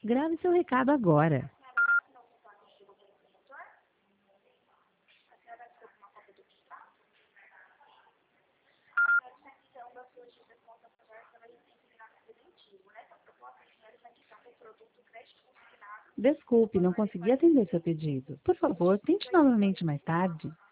Grave seu recado agora. Desculpe, não consegui atender seu pedido. Por favor, tente novamente mais tarde.